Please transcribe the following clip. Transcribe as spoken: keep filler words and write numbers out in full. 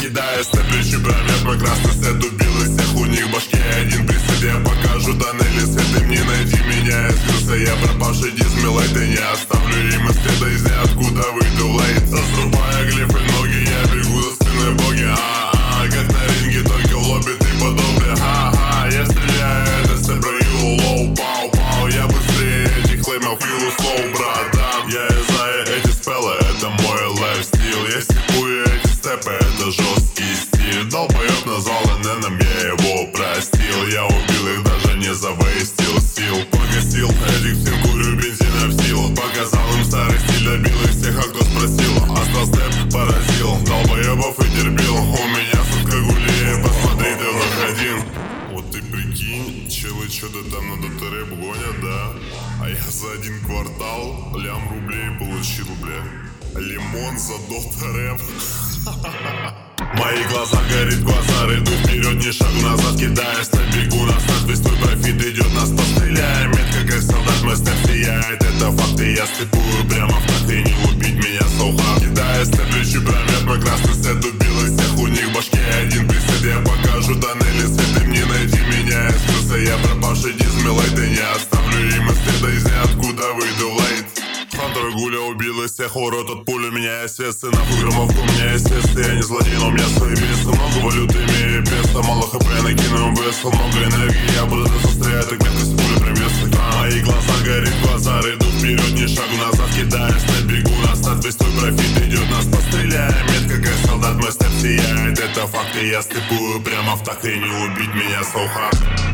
кидая степлющий промет. Мой красный сет убил и всех, у них башки один при себе. Покажу тоннели свет, им не найти меня. Искрился я пропавший дизмилайт, и не оставлю им и следа из ниоткуда выйду лейт. Разрубая глифы ноги, я бегу за спиной боги. А-а-а, как на ринге, только в лобби ты подобный. Ха-ха, я стреляю, это степлю лоу, пау-пау. Я быстрее этих леймов, хилу слоу, братан. Я знаю эти спеллы, это мой лайфстил. Я степую эти степы, это жесткий стиль. Долбоёб назвал эн-эном, я его простил. Я убил их, даже не завейстил сил. Погасил этих всем, курю бензина в сил. Показал им старый стиль, добил их всех, а кто спросил. Остал степ, поразил, долбоёбов и терпил. У меня сутка гулея, посмотри, ты выходил. Вот ты прикинь, челы что-то там на дотере гонят, да? А я за один квартал лям рублей получил, бля. Лимон за дотереп. Мои глаза горит, глаза иду вперед, ни шагу назад, кидаясь на бегу. На старт весь твой профит идет, нас постреляем. Метко как солдат, мой степ сияет, это факты. Я степую прямо в такт, и не убить меня соуха. Кидая степлющий промет, мой красный сет убил и всех, у них башки один присед. Я покажу тоннели свет, им не найти меня. Искрился я пропавший дизмилайт, и не оставлю им и следа из ниоткуда выйду лейт. Хантер Гуля убил из всех, урод от пули. У меня есть весы, нахуй громовку, у меня есть весы. Я не злодей, но у меня свои весы. Много валюты, имею песто, мало хп, накину им весел. Много энергии, я буду застрять, так меткость пули приветствует. А мои глаза горит, глаза иду вперед, ни шагу назад, кидаясь на бегу. На старт весь твой профит идет, нас постреляем. Метко как солдат, мой степ сияет, это факты. Я степую прямо в такт, и не убить меня so hard.